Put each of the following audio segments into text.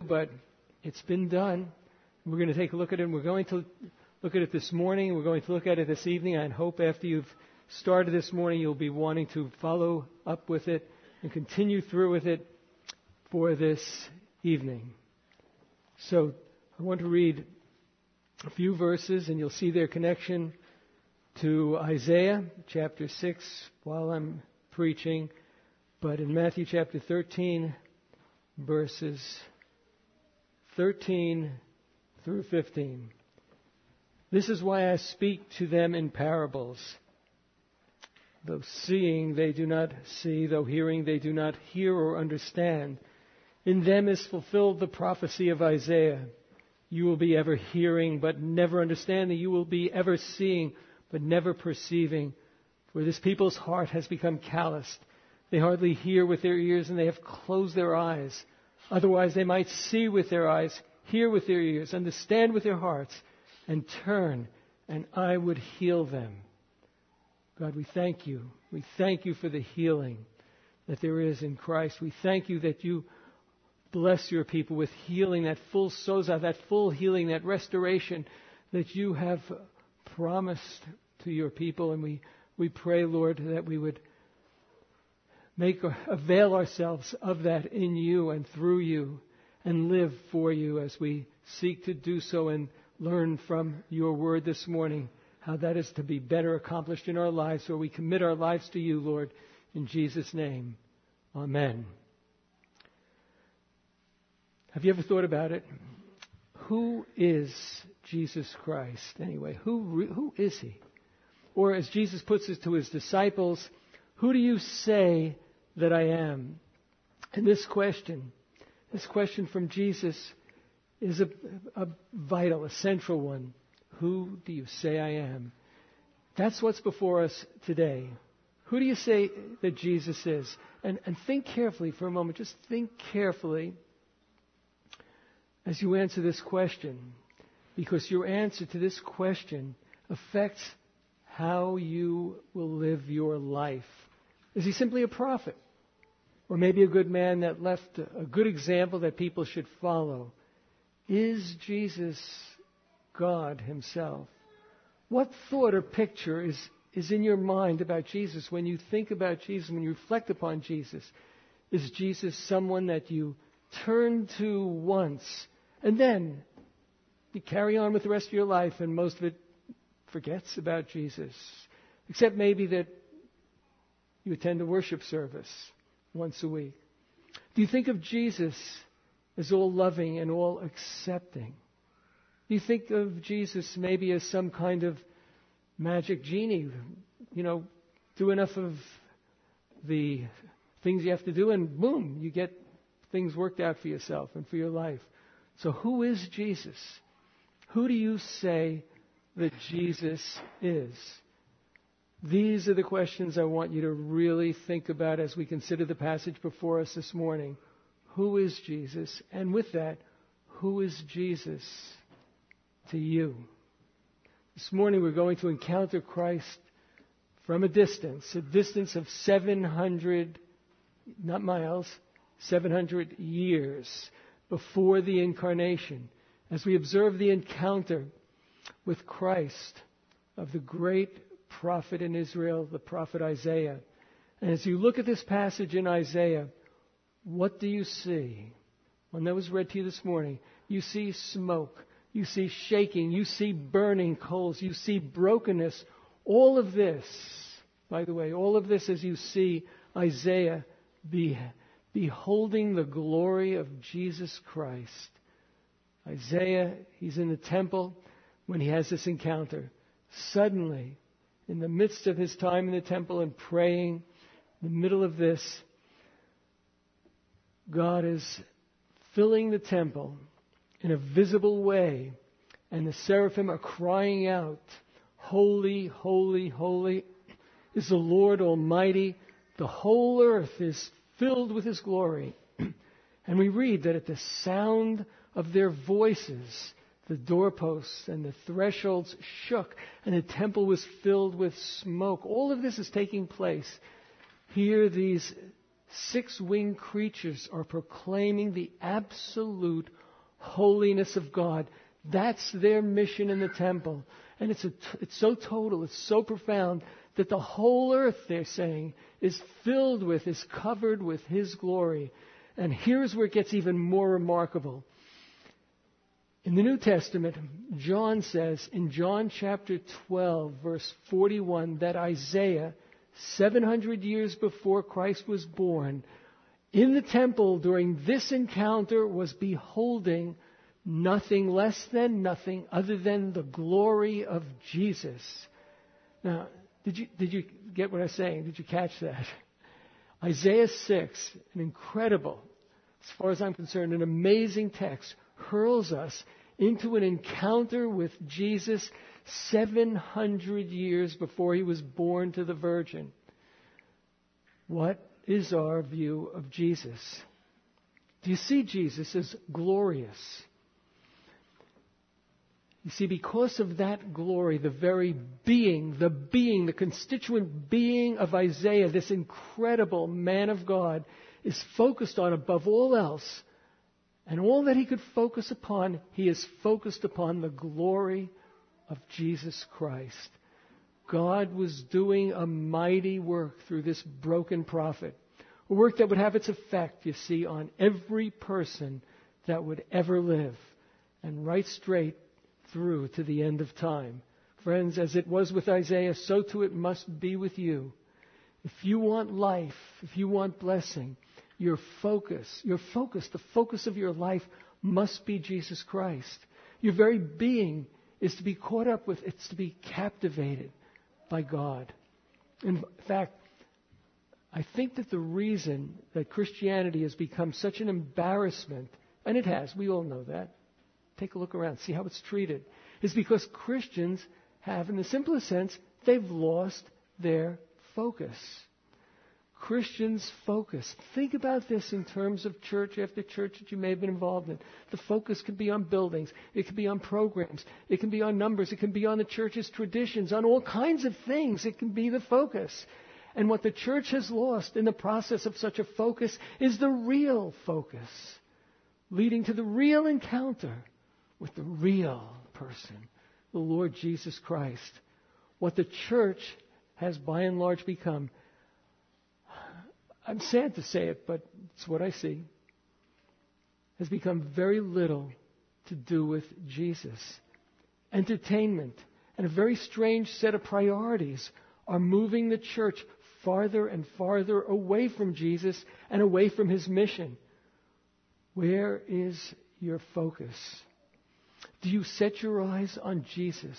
but it's been done. We're going to take a look at it, and we're going to look at it this morning. We're going to look at it this evening. I hope after you've started this morning, you'll be wanting to follow up with it and continue through with it for this evening. So I want to read a few verses, and you'll see their connection to Isaiah chapter 6 while I'm preaching. But in Matthew chapter 13, verses 13 through 15. This is why I speak to them in parables. Though seeing they do not see, though hearing they do not hear or understand. In them is fulfilled the prophecy of Isaiah. You will be ever hearing, but never understanding. You will be ever seeing, but never perceiving. For this people's heart has become calloused. They hardly hear with their ears, and they have closed their eyes. Otherwise they might see with their eyes, hear with their ears, understand with their hearts, and turn, and I would heal them. God, we thank you. We thank you for the healing that there is in Christ. We thank you that you bless your people with healing, that full sozo, that full healing, that restoration that you have promised to your people. And we pray, Lord, that we would avail ourselves of that in you and through you and live for you as we seek to do so and learn from your word this morning how that is to be better accomplished in our lives. So we commit our lives to you, Lord, in Jesus' name. Amen. Have you ever thought about it? Who is Jesus Christ anyway? Who is he? Or as Jesus puts it to his disciples, who do you say that I am? And this question from Jesus is a vital, a central one. Who do you say I am? That's what's before us today. Who do you say that Jesus is? And think carefully for a moment. Just think carefully as you answer this question, because your answer to this question affects how you will live your life. Is he simply a prophet? Or maybe a good man that left a good example that people should follow? Is Jesus God himself? What thought or picture is in your mind about Jesus when you think about Jesus, when you reflect upon Jesus? Is Jesus someone that you turn to once and then you carry on with the rest of your life and most of it forgets about Jesus? Except maybe that you attend a worship service once a week. Do you think of Jesus as all loving and all accepting? Do you think of Jesus maybe as some kind of magic genie? Do enough of the things you have to do and boom, you get things worked out for yourself and for your life. So who is Jesus? Who do you say that Jesus is? These are the questions I want you to really think about as we consider the passage before us this morning. Who is Jesus? And with that, who is Jesus to you? This morning we're going to encounter Christ from a distance of 700, not miles, 700 years before the incarnation, as we observe the encounter with Christ of the great prophet in Israel, the prophet Isaiah. And as you look at this passage in Isaiah, what do you see? One that was read to you this morning. You see smoke. You see shaking. You see burning coals. You see brokenness. All of this, by the way, all of this as you see Isaiah beholding the glory of Jesus Christ. Isaiah, he's in the temple when he has this encounter. Suddenly, in the midst of his time in the temple and praying, in the middle of this, God is filling the temple in a visible way, and the seraphim are crying out, "Holy, holy, holy is the Lord Almighty. The whole earth is filled with His glory." And we read that at the sound of their voices, the doorposts and the thresholds shook, and the temple was filled with smoke. All of this is taking place. Here these 6-winged creatures are proclaiming the absolute holiness of God. That's their mission in the temple. And it's so total, it's so profound, that the whole earth, they're saying, is filled with, is covered with His glory. And here's where it gets even more remarkable. In the New Testament, John says in John chapter 12, verse 41, that Isaiah, 700 years before Christ was born, in the temple during this encounter was beholding nothing less than nothing other than the glory of Jesus. Now, did you get what I'm saying? Did you catch that? Isaiah 6, an incredible, as far as I'm concerned, an amazing text, hurls us into an encounter with Jesus 700 years before He was born to the Virgin. What is our view of Jesus? Do you see Jesus as glorious? You see, because of that glory, the very being, the constituent being of Isaiah, this incredible man of God, is focused on above all else. And all that he could focus upon, he is focused upon the glory of Jesus Christ. God was doing a mighty work through this broken prophet. A work that would have its effect, you see, on every person that would ever live. And right straight through to the end of time. Friends, as it was with Isaiah, so too it must be with you. If you want life, if you want blessing, the focus of your life must be Jesus Christ. Your very being is to be caught up with, it's to be captivated by God. In fact, I think that the reason that Christianity has become such an embarrassment, and it has, we all know that. Take a look around, see how it's treated, is because Christians have, in the simplest sense, they've lost their focus. Christians focus. Think about this in terms of church after church that you may have been involved in. The focus could be on buildings. It could be on programs. It can be on numbers. It can be on the church's traditions, on all kinds of things. It can be the focus. And what the church has lost in the process of such a focus is the real focus, leading to the real encounter with the real person, the Lord Jesus Christ. What the church has by and large become, I'm sad to say it, but it's what I see, has become very little to do with Jesus. Entertainment and a very strange set of priorities are moving the church farther and farther away from Jesus and away from His mission. Where is your focus? Do you set your eyes on Jesus?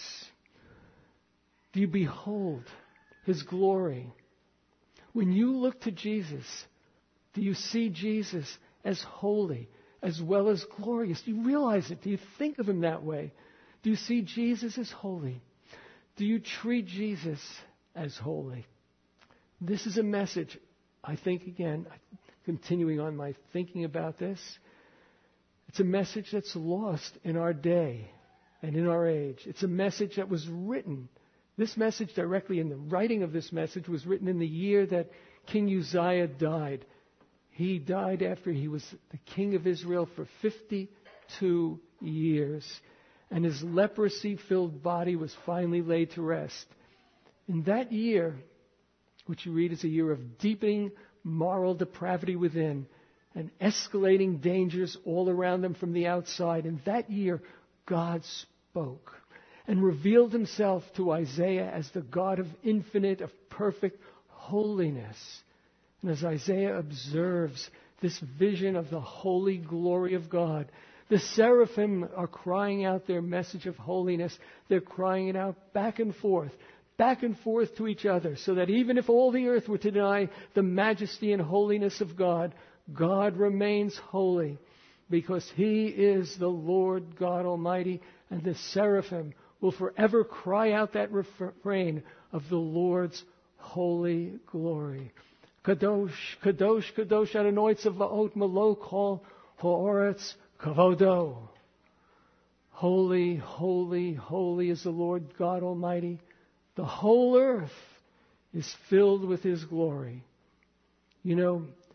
Do you behold His glory? When you look to Jesus, do you see Jesus as holy as well as glorious? Do you realize it? Do you think of Him that way? Do you see Jesus as holy? Do you treat Jesus as holy? This is a message, I think, again, continuing on my thinking about this, it's a message that's lost in our day and in our age. It's a message that was written. This message directly in the writing of this message was written in the year that King Uzziah died. He died after he was the king of Israel for 52 years. And his leprosy-filled body was finally laid to rest. In that year, which you read is a year of deepening moral depravity within and escalating dangers all around them from the outside. In that year, God spoke and revealed Himself to Isaiah as the God of infinite, of perfect holiness. And as Isaiah observes this vision of the holy glory of God, the seraphim are crying out their message of holiness. They're crying it out back and forth to each other, so that even if all the earth were to deny the majesty and holiness of God, God remains holy, because He is the Lord God Almighty, and the seraphim will forever cry out that refrain of the Lord's holy glory. Kadosh, Kadosh, Kadosh Adonai Tzvaot Melech Kol Haaretz Kavodo. Holy, holy, holy is the Lord God Almighty. The whole earth is filled with His glory. You know,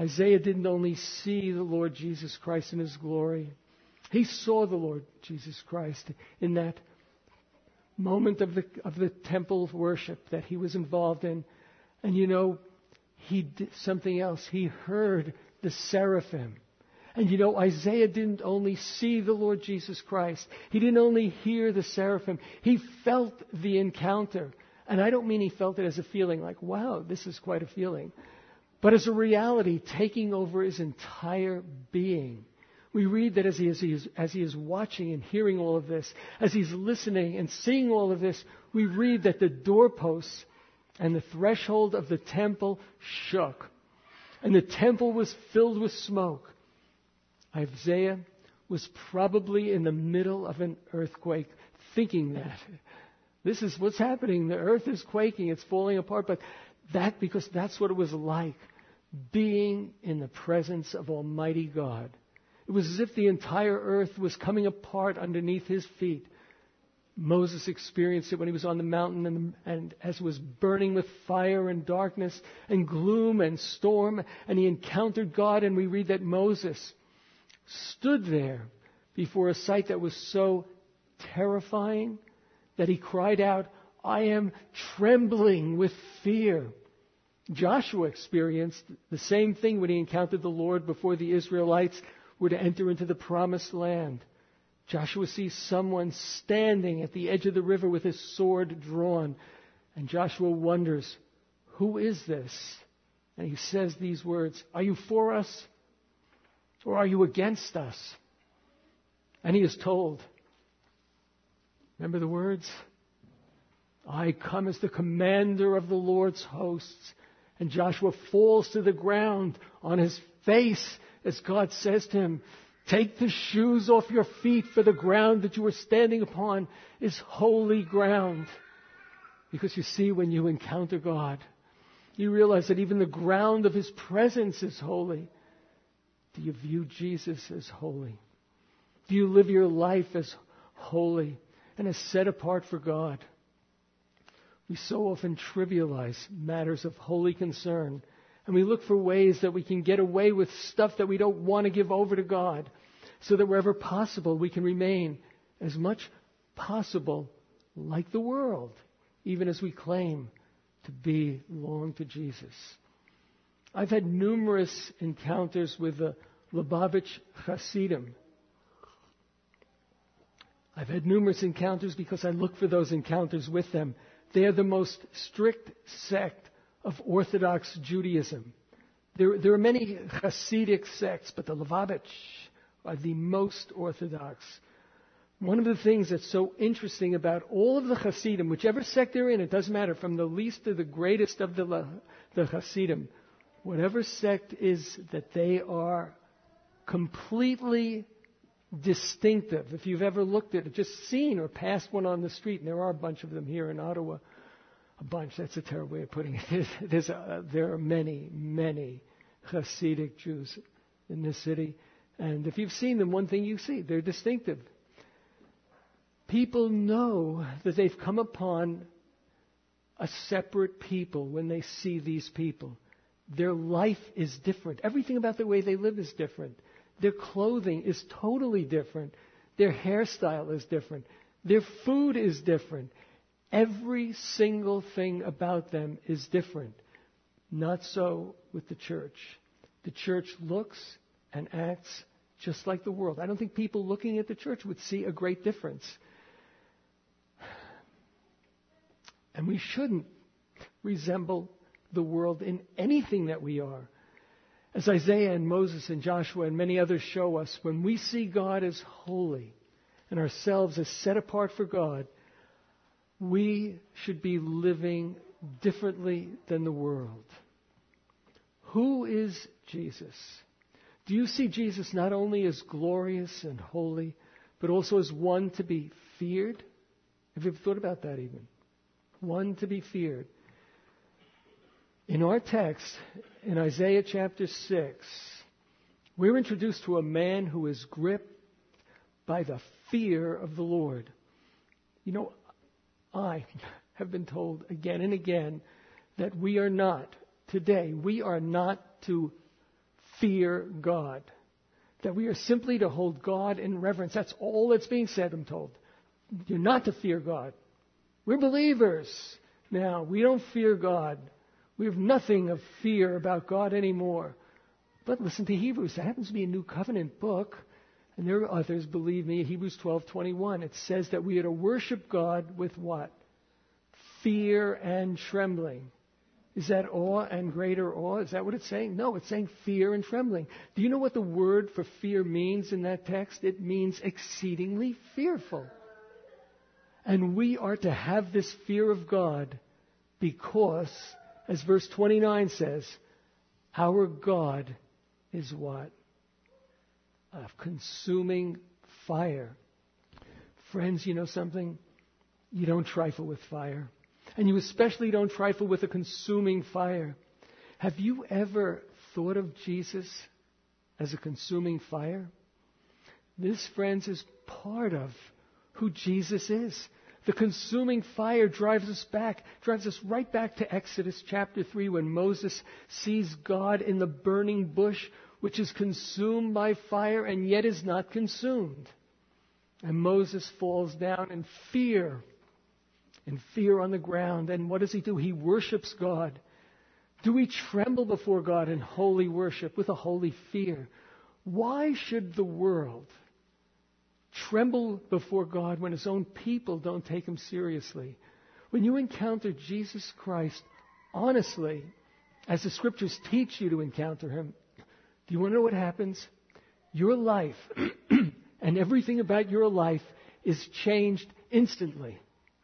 Isaiah didn't only see the Lord Jesus Christ in His glory. He saw the Lord Jesus Christ in that moment of the temple worship that he was involved in. And he did something else. He heard the seraphim. And Isaiah didn't only see the Lord Jesus Christ. He didn't only hear the seraphim. He felt the encounter. And I don't mean he felt it as a feeling like, wow, this is quite a feeling. But as a reality taking over his entire being. We read that as he is watching and hearing all of this, as he's listening and seeing all of this, we read that the doorposts and the threshold of the temple shook. And the temple was filled with smoke. Isaiah was probably in the middle of an earthquake, thinking that. This is what's happening. The earth is quaking. It's falling apart. But because that's what it was like, being in the presence of Almighty God. It was as if the entire earth was coming apart underneath his feet. Moses experienced it when he was on the mountain and as it was burning with fire and darkness and gloom and storm, and he encountered God, and we read that Moses stood there before a sight that was so terrifying that he cried out, "I am trembling with fear." Joshua experienced the same thing when he encountered the Lord before the Israelites were to enter into the promised land. Joshua sees someone standing at the edge of the river with his sword drawn. And Joshua wonders, who is this? And he says these words, "Are you for us or are you against us?" And he is told, remember the words? "I come as the commander of the Lord's hosts." And Joshua falls to the ground on his face as God says to him, "Take the shoes off your feet, for the ground that you are standing upon is holy ground." Because you see, when you encounter God, you realize that even the ground of His presence is holy. Do you view Jesus as holy? Do you live your life as holy and as set apart for God? We so often trivialize matters of holy concern. And we look for ways that we can get away with stuff that we don't want to give over to God, so that wherever possible we can remain as much possible like the world, even as we claim to belong to Jesus. I've had numerous encounters with the Lubavitch Hasidim. I've had numerous encounters because I look for those encounters with them. They are the most strict sect of Orthodox Judaism. There are many Hasidic sects, but the Lubavitch are the most Orthodox. One of the things that's so interesting about all of the Hasidim, whichever sect they're in, it doesn't matter, from the least to the greatest of the Hasidim, whatever sect is that they are completely distinctive. If you've ever looked at it, just seen or passed one on the street, and there are a bunch of them here in Ottawa. A bunch, that's a terrible way of putting it. There are many, many Hasidic Jews in this city. And if you've seen them, one thing you see, they're distinctive. People know that they've come upon a separate people when they see these people. Their life is different. Everything about the way they live is different. Their clothing is totally different. Their hairstyle is different. Their food is different. Every single thing about them is different. Not so with the church. The church looks and acts just like the world. I don't think people looking at the church would see a great difference. And we shouldn't resemble the world in anything that we are. As Isaiah and Moses and Joshua and many others show us, when we see God as holy and ourselves as set apart for God, we should be living differently than the world. Who is Jesus? Do you see Jesus not only as glorious and holy, but also as one to be feared? Have you ever thought about that even? One to be feared. In our text, in Isaiah chapter 6, we're introduced to a man who is gripped by the fear of the Lord. You know, I have been told again and again that we are not to fear God. That we are simply to hold God in reverence. That's all that's being said, I'm told. You're not to fear God. We're believers. Now, we don't fear God. We have nothing of fear about God anymore. But listen to Hebrews. That happens to be a New Covenant book. And there are others, believe me, Hebrews 12:21. It says that we are to worship God with what? Fear and trembling. Is that awe and greater awe? Is that what it's saying? No, it's saying fear and trembling. Do you know what the word for fear means in that text? It means exceedingly fearful. And we are to have this fear of God because, as verse 29 says, our God is what? A consuming fire. Friends, you know something? You don't trifle with fire. And you especially don't trifle with a consuming fire. Have you ever thought of Jesus as a consuming fire? This, friends, is part of who Jesus is. The consuming fire drives us right back to Exodus chapter 3 when Moses sees God in the burning bush, which is consumed by fire and yet is not consumed. And Moses falls down in fear on the ground. And what does he do? He worships God. Do we tremble before God in holy worship with a holy fear? Why should the world tremble before God when his own people don't take him seriously? When you encounter Jesus Christ honestly, as the scriptures teach you to encounter him, do you want to know what happens? Your life and everything about your life is changed instantly.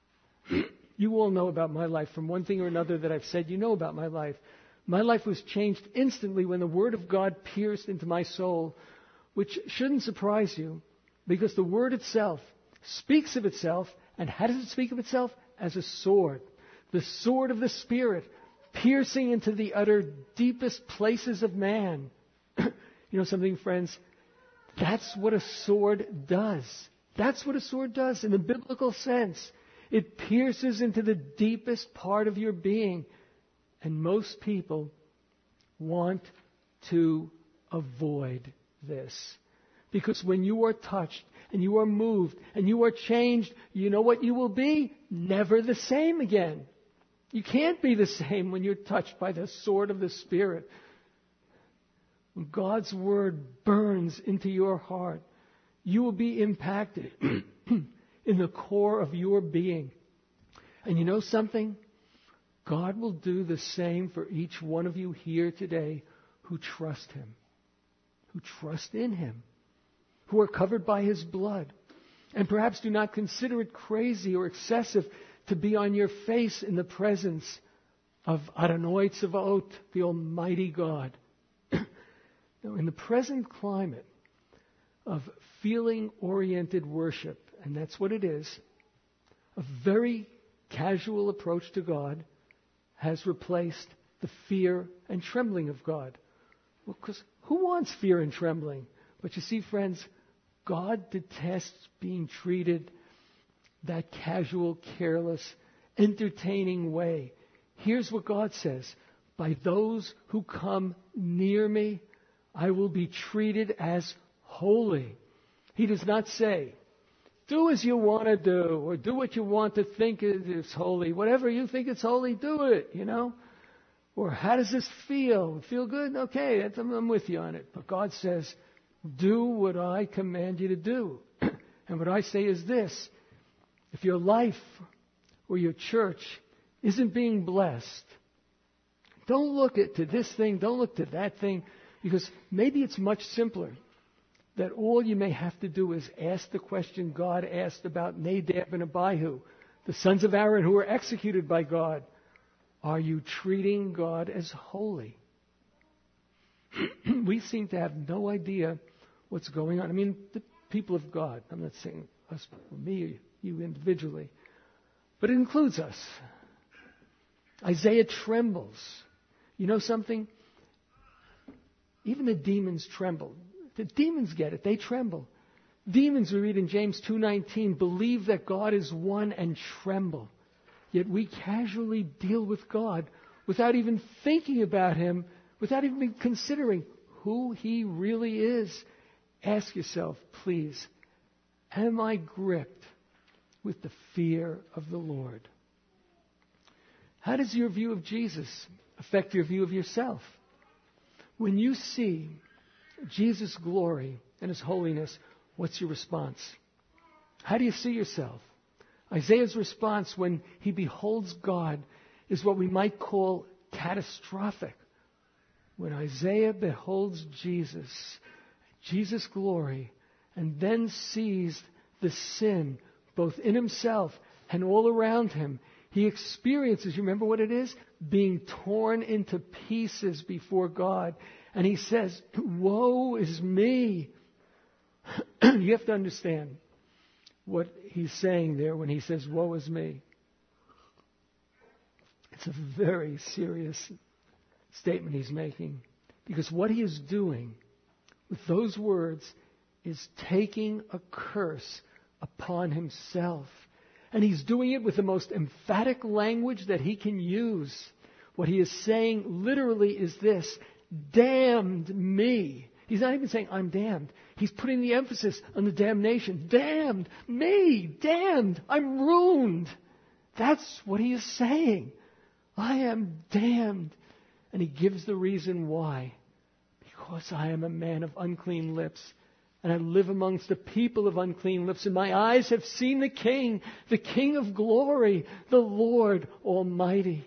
You all know about my life from one thing or another that I've said. You know about my life. My life was changed instantly when the Word of God pierced into my soul, which shouldn't surprise you because the Word itself speaks of itself. And how does it speak of itself? As a sword. The sword of the Spirit, piercing into the utter deepest places of man. You know something, friends? That's what a sword does. That's what a sword does in the biblical sense. It pierces into the deepest part of your being. And most people want to avoid this. Because when you are touched and you are moved and you are changed, you know what you will be? Never the same again. You can't be the same when you're touched by the sword of the Spirit. When God's Word burns into your heart, you will be impacted in the core of your being. And you know something? God will do the same for each one of you here today who trust Him, who trust in Him, who are covered by His blood, and perhaps do not consider it crazy or excessive to be on your face in the presence of Adonai Tzavaot, the Almighty God. Now, in the present climate of feeling-oriented worship, and that's what it is, a very casual approach to God has replaced the fear and trembling of God. Well, because who wants fear and trembling? But you see, friends, God detests being treated that casual, careless, entertaining way. Here's what God says: by those who come near me, I will be treated as holy. He does not say, do as you want to do, or do what you want to think is holy. Whatever you think is holy, do it, you know. Or how does this feel? Feel good? Okay, I'm with you on it. But God says, do what I command you to do. And what I say is this: if your life or your church isn't being blessed, don't look to this thing, don't look to that thing, because maybe it's much simpler that all you may have to do is ask the question God asked about Nadab and Abihu, the sons of Aaron who were executed by God. Are you treating God as holy? We seem to have no idea what's going on. I mean, the people of God, I'm not saying us, me, you individually, but it includes us. Isaiah trembles. You know something? Even the demons tremble. The demons get it. They tremble. Demons, we read in James 2:19, believe that God is one and tremble. Yet we casually deal with God without even thinking about Him, without even considering who He really is, ask yourself, please, am I gripped with the fear of the Lord? How does your view of Jesus affect your view of yourself? When you see Jesus' glory and His holiness, what's your response? How do you see yourself? Isaiah's response when he beholds God is what we might call catastrophic. When Isaiah beholds Jesus' glory, and then sees the sin both in himself and all around him, he experiences, you remember what it is? Being torn into pieces before God. And he says, woe is me. You have to understand what he's saying there when he says, woe is me. It's a very serious statement he's making. Because what he is doing with those words is taking a curse upon himself. And he's doing it with the most emphatic language that he can use. What he is saying literally is this: damned me. He's not even saying, I'm damned. He's putting the emphasis on the damnation. Damned me. Damned. I'm ruined. That's what he is saying. I am damned. And he gives the reason why. Because I am a man of unclean lips, and I live amongst the people of unclean lips, and my eyes have seen the King of glory, the Lord Almighty.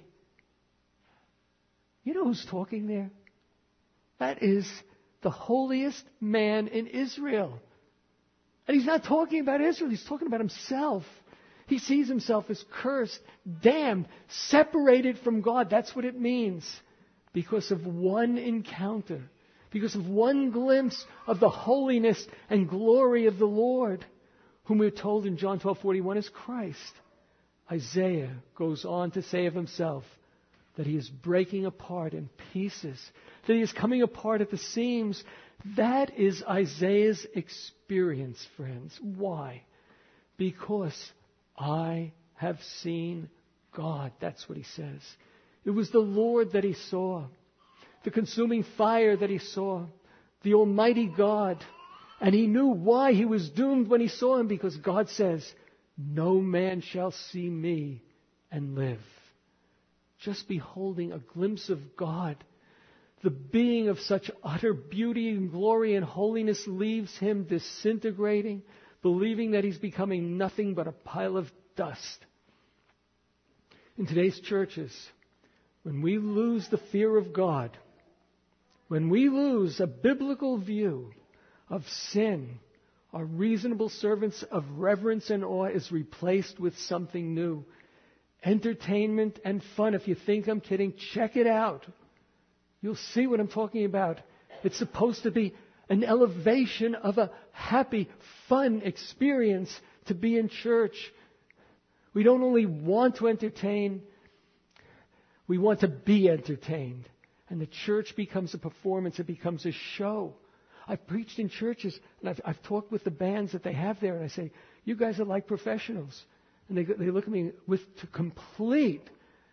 You know who's talking there? That is the holiest man in Israel. And he's not talking about Israel, he's talking about himself. He sees himself as cursed, damned, separated from God. That's what it means. Because of one encounter, because of one glimpse of the holiness and glory of the Lord, whom we're told in John 12:41 is Christ. Isaiah goes on to say of himself that he is breaking apart in pieces, that he is coming apart at the seams. That is Isaiah's experience, friends. Why? Because I have seen God. That's what he says. It was the Lord that he saw, the consuming fire that he saw, the Almighty God. And he knew why he was doomed when he saw him, because God says, no man shall see me and live. Just beholding a glimpse of God, the being of such utter beauty and glory and holiness, leaves him disintegrating, believing that he's becoming nothing but a pile of dust. In today's churches, when we lose the fear of God, when we lose a biblical view of sin, our reasonable servants of reverence and awe is replaced with something new. Entertainment and fun. If you think I'm kidding, check it out. You'll see what I'm talking about. It's supposed to be an elevation of a happy, fun experience to be in church. We don't only want to entertain, we want to be entertained. And the church becomes a performance. It becomes a show. I've preached in churches, and I've talked with the bands that they have there, and I say, you guys are like professionals. And they look at me with complete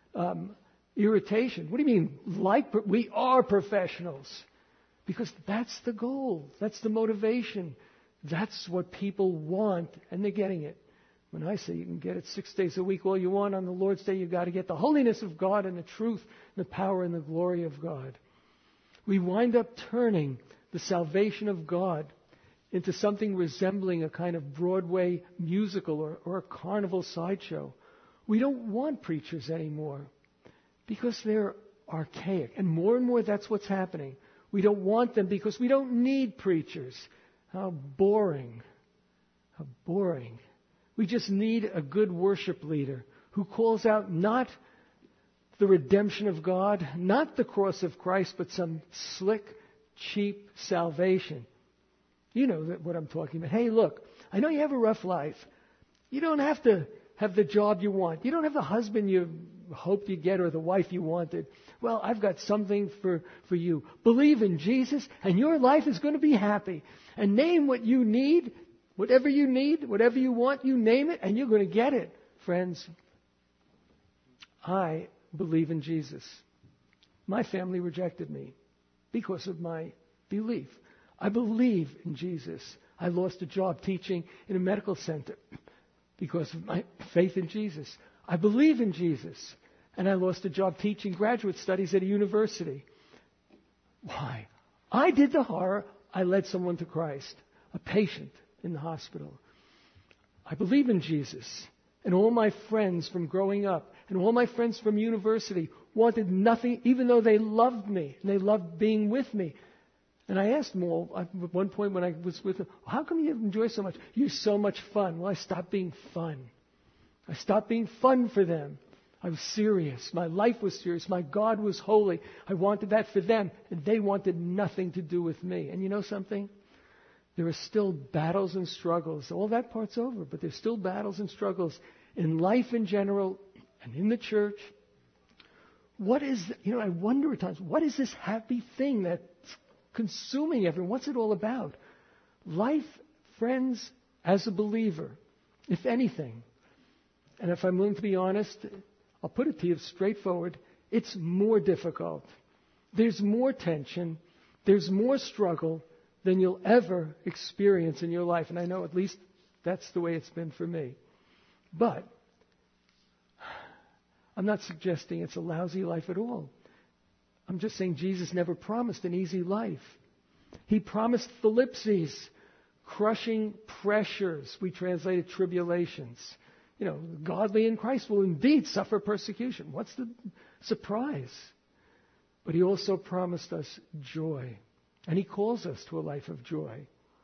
irritation. What do you mean, like? We are professionals. Because that's the goal. That's the motivation. That's what people want, and they're getting it. When I say you can get it 6 days a week, all you want, on the Lord's Day, you've got to get the holiness of God and the truth, and the power and the glory of God. We wind up turning the salvation of God into something resembling a kind of Broadway musical or a carnival sideshow. We don't want preachers anymore because they're archaic. And more that's what's happening. We don't want them because we don't need preachers. How boring. How boring. We just need a good worship leader who calls out not the redemption of God, not the cross of Christ, but some slick, cheap salvation. You know what I'm talking about. Hey, look, I know you have a rough life. You don't have to have the job you want. You don't have the husband you hoped you'd get or the wife you wanted. Well, I've got something for you. Believe in Jesus, and your life is going to be happy. And name what you need, whatever you want, you name it, and you're going to get it. Friends, I believe in Jesus. My family rejected me because of my Belief. I believe in Jesus. I lost a job teaching in a medical center because of my faith in Jesus. I believe in Jesus. And I lost a job teaching graduate studies at a university. Why? I did the horror. I led someone to Christ, a patient in the hospital. I believe in Jesus. And all my friends from growing up and all my friends from university wanted nothing, even though they loved me and they loved being with me. And I asked them all at one point when I was with them, how come you enjoy so much? You're so much fun. Well, I stopped being fun. I stopped being fun for them. I was serious. My life was serious. My God was holy. I wanted that for them, and they wanted nothing to do with me. And you know something? There are still battles and struggles. All that part's over, but there's still battles and struggles in life in general and in the church. What is, I wonder at times, what is this happy thing that's consuming everyone? What's it all about? Life, friends, as a believer, if anything, and if I'm willing to be honest, I'll put it to you straightforward, it's more difficult. There's more tension. There's more struggle than you'll ever experience in your life. And I know at least that's the way it's been for me. But I'm not suggesting it's a lousy life at all. I'm just saying Jesus never promised an easy life. He promised thlipses, crushing pressures. We translated tribulations. Godly in Christ will indeed suffer persecution. What's the surprise? But he also promised us joy. And he calls us to a life of joy.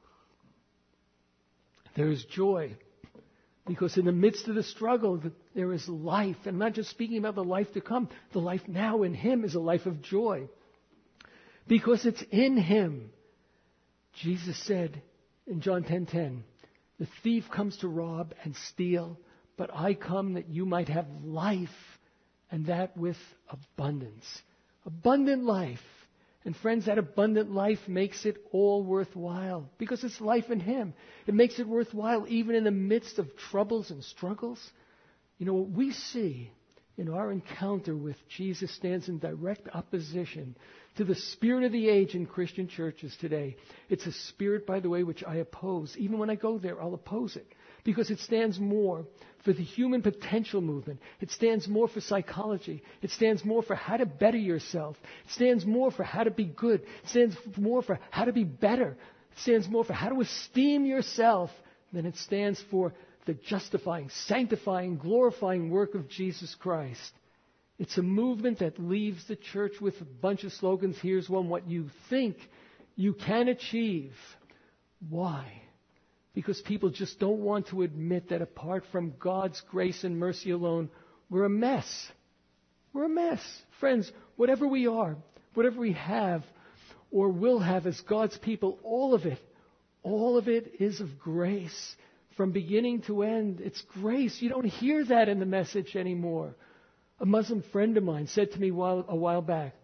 There is joy. Because in the midst of the struggle, there is life. And I'm not just speaking about the life to come. The life now in him is a life of joy. Because it's in him. Jesus said in John 10:10, the thief comes to rob and steal, but I come that you might have life, and that with abundance. Abundant life. And friends, that abundant life makes it all worthwhile because it's life in him. It makes it worthwhile even in the midst of troubles and struggles. What we see in our encounter with Jesus stands in direct opposition to the spirit of the age in Christian churches today. It's a spirit, by the way, which I oppose. Even when I go there, I'll oppose it. Because it stands more for the human potential movement. It stands more for psychology. It stands more for how to better yourself. It stands more for how to be good. It stands more for how to be better. It stands more for how to esteem yourself than it stands for the justifying, sanctifying, glorifying work of Jesus Christ. It's a movement that leaves the church with a bunch of slogans. Here's one: what you think you can achieve. Why? Because people just don't want to admit that apart from God's grace and mercy alone, we're a mess. We're a mess. Friends, whatever we are, whatever we have or will have as God's people, all of it is of grace. From beginning to end, it's grace. You don't hear that in the message anymore. A Muslim friend of mine said to me a while back,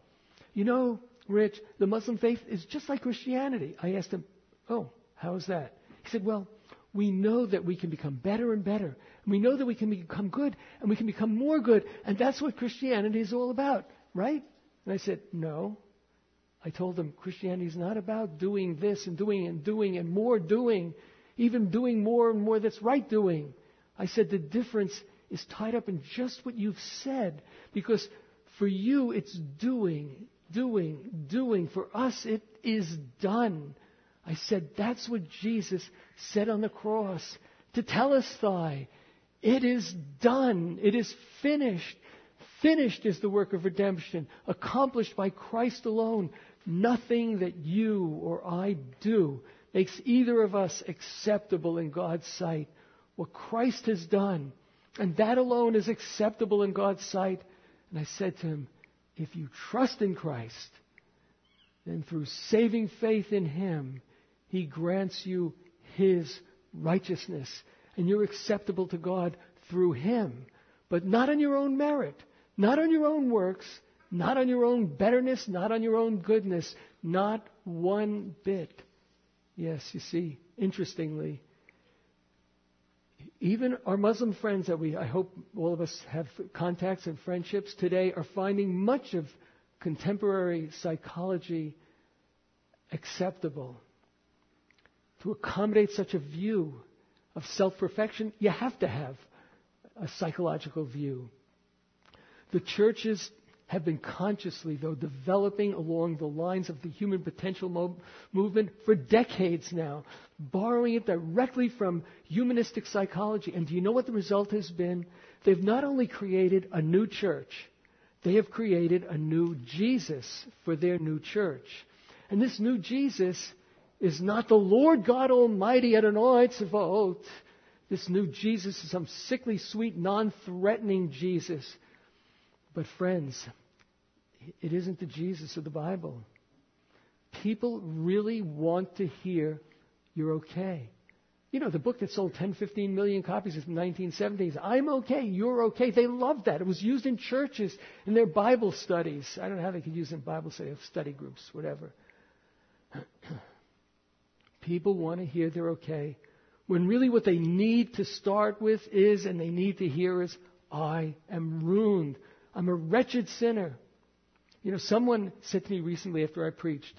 Rich, the Muslim faith is just like Christianity. I asked him, oh, how is that? He said, well, we know that we can become better and better. And we know that we can become good and we can become more good. And that's what Christianity is all about, right? And I said, no. I told him Christianity is not about doing this and doing and more doing, even doing more and more that's right doing. I said the difference is tied up in just what you've said. Because for you, it's doing. For us, it is done. I said, that's what Jesus said on the cross. Tetelestai. It is done. It is finished. Finished is the work of redemption, accomplished by Christ alone. Nothing that you or I do makes either of us acceptable in God's sight. What Christ has done, and that alone is acceptable in God's sight. And I said to him, if you trust in Christ, then through saving faith in him, he grants you his righteousness. And you're acceptable to God through him. But not on your own merit, not on your own works, not on your own betterness, not on your own goodness, not one bit. Yes, you see, interestingly, even our Muslim friends that I hope all of us have contacts and friendships today, are finding much of contemporary psychology acceptable. To accommodate such a view of self-perfection, you have to have a psychological view. The churches have been consciously, though, developing along the lines of the human potential movement for decades now, borrowing it directly from humanistic psychology. And do you know what the result has been? They've not only created a new church, they have created a new Jesus for their new church. And this new Jesus is not the Lord God Almighty at an Tzavot. This new Jesus is some sickly, sweet, non-threatening Jesus. But friends, it isn't the Jesus of the Bible. People really want to hear you're okay. You know, the book that sold 10, 15 million copies in the 1970s, I'm okay, you're okay. They loved that. It was used in churches, in their Bible studies. I don't know how they could use it in Bible study groups, whatever. People want to hear they're okay, when really what they need to start with is, and they need to hear is, I am ruined. I'm a wretched sinner. You know, someone said to me recently after I preached,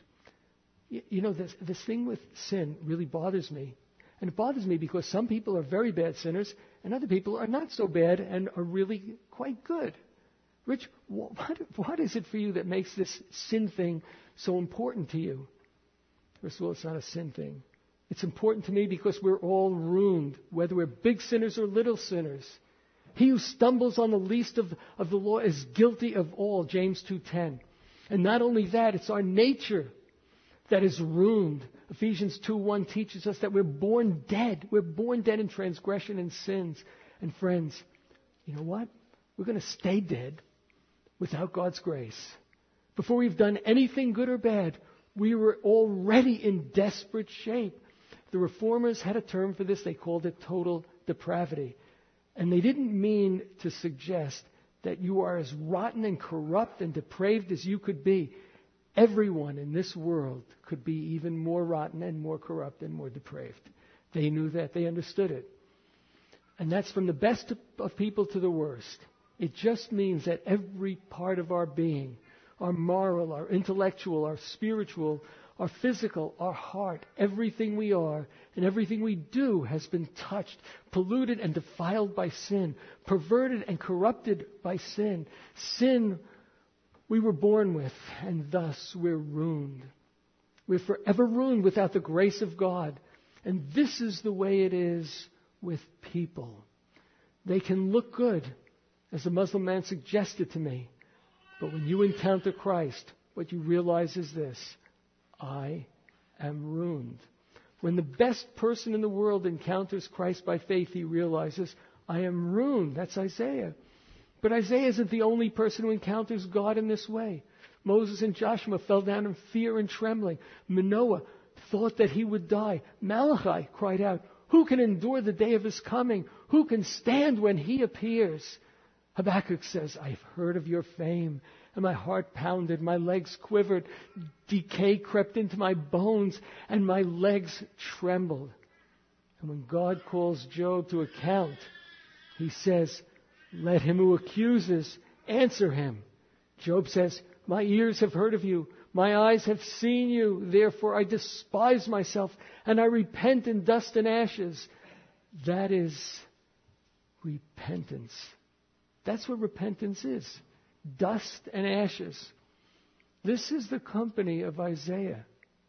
you know, this thing with sin really bothers me. And it bothers me because some people are very bad sinners and other people are not so bad and are really quite good. Rich, what is it for you that makes this sin thing so important to you? First of all, it's not a sin thing. It's important to me because we're all ruined, whether we're big sinners or little sinners. He who stumbles on the least of the law is guilty of all, James 2:10. And not only that, it's our nature that is ruined. Ephesians 2:1 teaches us that we're born dead. We're born dead in transgression and sins. And friends, you know what? We're going to stay dead without God's grace. Before we've done anything good or bad, we were already in desperate shape. The Reformers had a term for this. They called it total depravity. And they didn't mean to suggest that you are as rotten and corrupt and depraved as you could be. Everyone in this world could be even more rotten and more corrupt and more depraved. They knew that. They understood it. And that's from the best of people to the worst. It just means that every part of our being, our moral, our intellectual, our spiritual, our physical, our heart, everything we are and everything we do has been touched, polluted and defiled by sin, perverted and corrupted by sin. Sin we were born with, and thus we're ruined. We're forever ruined without the grace of God. And this is the way it is with people. They can look good, as the Muslim man suggested to me. But when you encounter Christ, what you realize is this: I am ruined. When the best person in the world encounters Christ by faith, he realizes, I am ruined. That's Isaiah. But Isaiah isn't the only person who encounters God in this way. Moses and Joshua fell down in fear and trembling. Manoah thought that he would die. Malachi cried out, who can endure the day of his coming? Who can stand when he appears? Habakkuk says, I've heard of your fame, and my heart pounded, my legs quivered, decay crept into my bones, and my legs trembled. And when God calls Job to account, he says, let him who accuses answer him. Job says, my ears have heard of you, my eyes have seen you, therefore I despise myself, and I repent in dust and ashes. That is repentance. That's what repentance is. Dust and ashes. This is the company of Isaiah.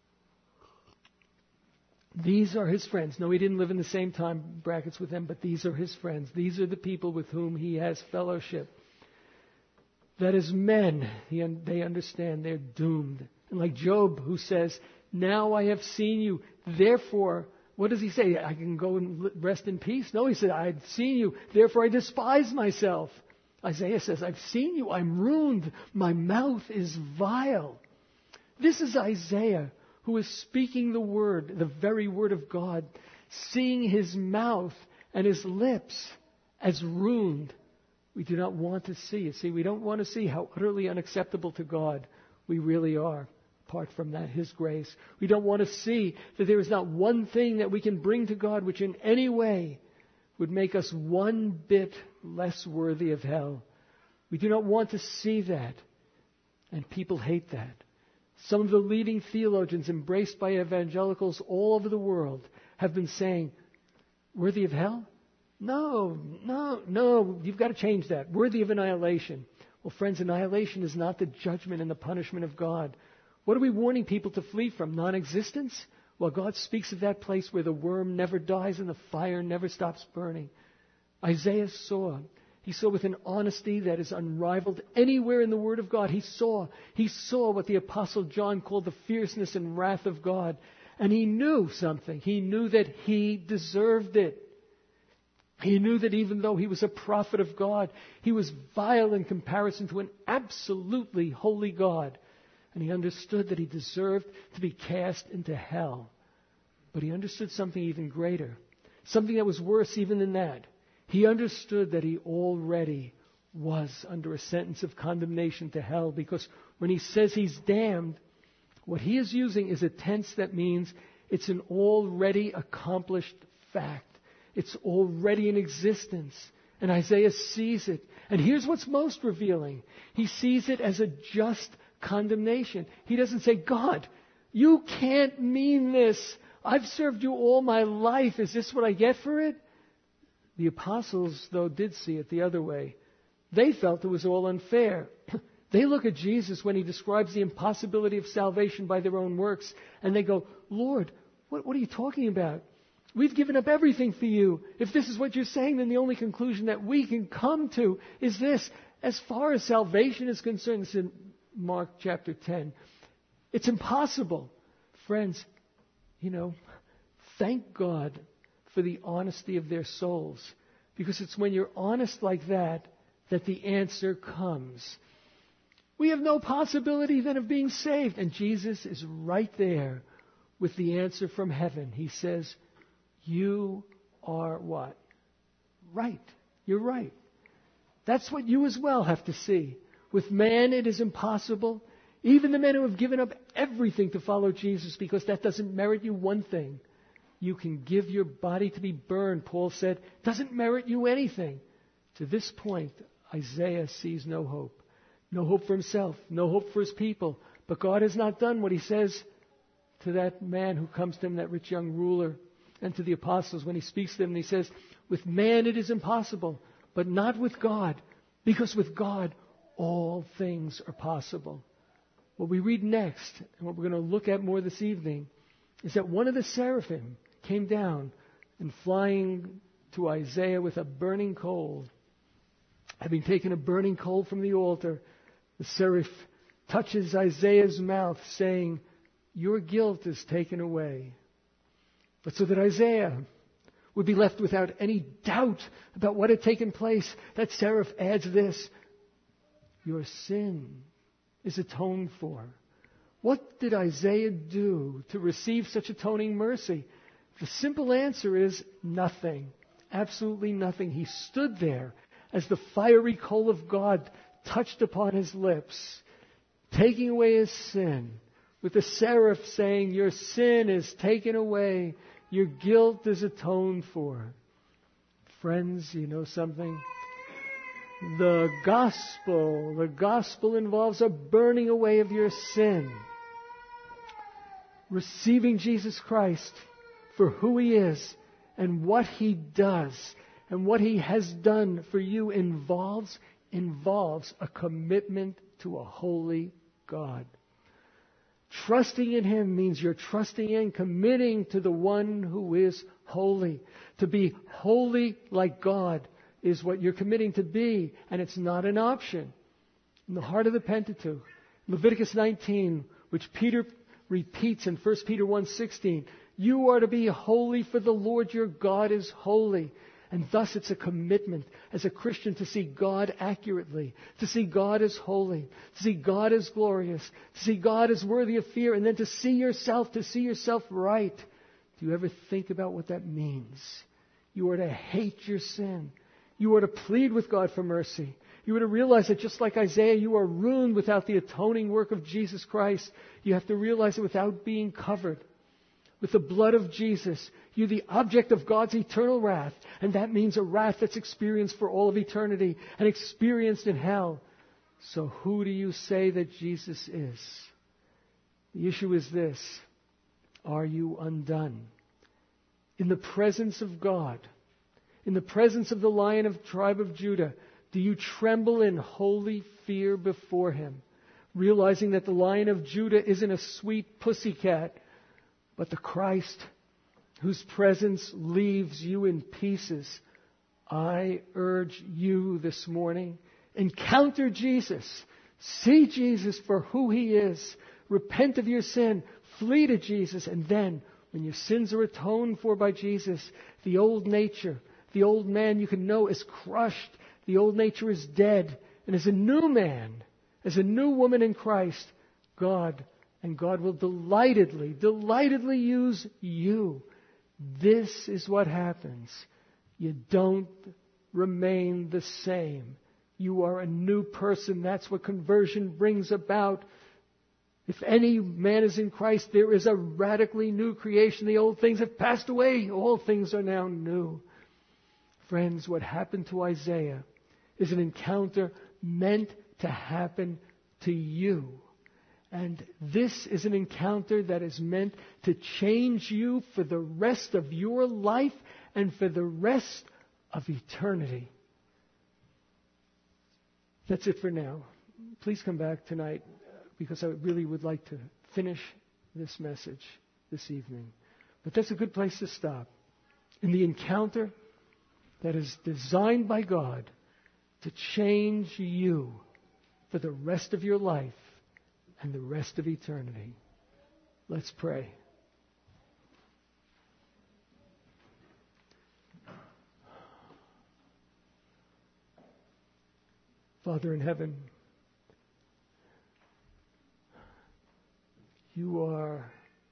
These are his friends. No, he didn't live in the same time brackets with them, but these are his friends. These are the people with whom he has fellowship. That as men, they understand they're doomed. And like Job, who says, now I have seen you, therefore, what does he say? I can go and rest in peace? No, he said, I've seen you, therefore I despise myself. Isaiah says, I've seen you, I'm ruined, my mouth is vile. This is Isaiah, who is speaking the word, the very word of God, seeing his mouth and his lips as ruined. We do not want to see it. See, we don't want to see how utterly unacceptable to God we really are, apart from that, his grace. We don't want to see that there is not one thing that we can bring to God which in any way would make us one bit less worthy of hell. We do not want to see that. And people hate that. Some of the leading theologians embraced by evangelicals all over the world have been saying, worthy of hell? No, you've got to change that. Worthy of annihilation. Well, friends, annihilation is not the judgment and the punishment of God. What are we warning people to flee from? Non-existence? Well, God speaks of that place where the worm never dies and the fire never stops burning. Isaiah saw. He saw with an honesty that is unrivaled anywhere in the Word of God. He saw what the Apostle John called the fierceness and wrath of God. And he knew something. He knew that he deserved it. He knew that even though he was a prophet of God, he was vile in comparison to an absolutely holy God. And he understood that he deserved to be cast into hell. But he understood something even greater. Something that was worse even than that. He understood that he already was under a sentence of condemnation to hell, because when he says he's damned, what he is using is a tense that means it's an already accomplished fact. It's already in existence. And Isaiah sees it. And here's what's most revealing. He sees it as a just condemnation. He doesn't say, God, you can't mean this. I've served you all my life. Is this what I get for it? The apostles, though, did see it the other way. They felt it was all unfair. They look at Jesus when he describes the impossibility of salvation by their own works, and they go, Lord, what are you talking about? We've given up everything for you. If this is what you're saying, then the only conclusion that we can come to is this. As far as salvation is concerned, it's in Mark chapter 10. It's impossible. Friends, thank God for the honesty of their souls. Because it's when you're honest like that the answer comes. We have no possibility then of being saved. And Jesus is right there with the answer from heaven. He says, you are what? Right. You're right. That's what you as well have to see. With man it is impossible. Even the men who have given up everything to follow Jesus, because that doesn't merit you one thing. You can give your body to be burned, Paul said. Doesn't merit you anything. To this point, Isaiah sees no hope. No hope for himself. No hope for his people. But God has not done what he says to that man who comes to him, that rich young ruler, and to the apostles when he speaks to them. And he says, with man it is impossible, but not with God. Because with God, all things are possible. What we read next, and what we're going to look at more this evening, is that one of the seraphim came down and flying to Isaiah with a burning coal. Having taken a burning coal from the altar, the seraph touches Isaiah's mouth, saying, your guilt is taken away. But so that Isaiah would be left without any doubt about what had taken place, that seraph adds this, your sin is atoned for. What did Isaiah do to receive such atoning mercy? The simple answer is nothing. Absolutely nothing. He stood there as the fiery coal of God touched upon his lips, taking away his sin, with the seraph saying, your sin is taken away. Your guilt is atoned for. Friends, you know something? The gospel involves a burning away of your sin. Receiving Jesus Christ for who he is and what he does and what he has done for you involves a commitment to a holy God. Trusting in him means you're trusting in, committing to the one who is holy. To be holy like God is what you're committing to be, and it's not an option. In the heart of the Pentateuch, Leviticus 19, which Peter repeats in 1 Peter 1:16, you are to be holy, for the Lord your God is holy. And thus it's a commitment as a Christian to see God accurately, to see God as holy, to see God as glorious, to see God as worthy of fear, and then to see yourself right. Do you ever think about what that means? You are to hate your sin. You are to plead with God for mercy. You are to realize that just like Isaiah, you are ruined without the atoning work of Jesus Christ. You have to realize it without being covered with the blood of Jesus. You're the object of God's eternal wrath. And that means a wrath that's experienced for all of eternity and experienced in hell. So who do you say that Jesus is? The issue is this: are you undone? In the presence of God, in the presence of the Lion of the tribe of Judah, do you tremble in holy fear before Him, realizing that the Lion of Judah isn't a sweet pussycat, but the Christ whose presence leaves you in pieces? I urge you this morning, encounter Jesus. See Jesus for who He is. Repent of your sin. Flee to Jesus. And then, when your sins are atoned for by Jesus, the old nature, the old man you can know is crushed. The old nature is dead. And as a new man, as a new woman in Christ, God will delightedly use you. This is what happens. You don't remain the same. You are a new person. That's what conversion brings about. If any man is in Christ, there is a radically new creation. The old things have passed away. All things are now new. Friends, what happened to Isaiah is an encounter meant to happen to you. And this is an encounter that is meant to change you for the rest of your life and for the rest of eternity. That's it for now. Please come back tonight, because I really would like to finish this message this evening. But that's a good place to stop. In the encounter that is designed by God to change you for the rest of your life and the rest of eternity. Let's pray. Father in heaven, you are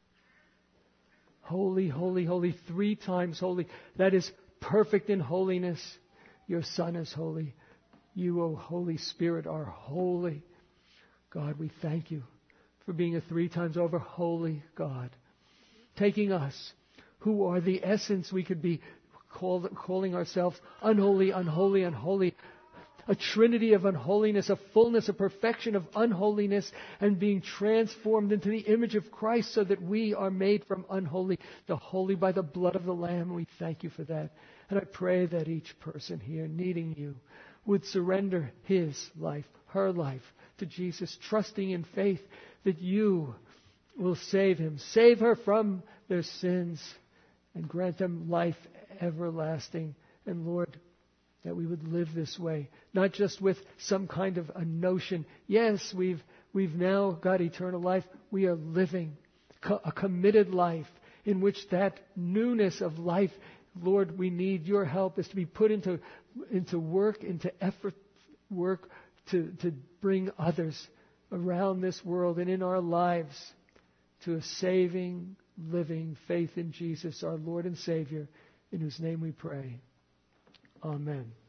holy, holy, holy, 3 times holy. That is perfect in holiness. Your Son is holy. You, O Holy Spirit, are holy. God, we thank you for being a 3 times over holy God. Taking us, who are the essence, we could be calling ourselves unholy, unholy, unholy. A trinity of unholiness, a fullness, a perfection of unholiness, and being transformed into the image of Christ so that we are made from unholy to holy by the blood of the Lamb. We thank you for that. And I pray that each person here needing you would surrender his life, her life to Jesus, trusting in faith that you will save him, save her from their sins, and grant them life everlasting. And Lord, that we would live this way, not just with some kind of a notion. Yes, we've now got eternal life. We are living a committed life in which that newness of life, Lord, we need your help, is to be put into work, into effort, work to bring others around this world and in our lives to a saving, living faith in Jesus, our Lord and Savior, in whose name we pray. Amen.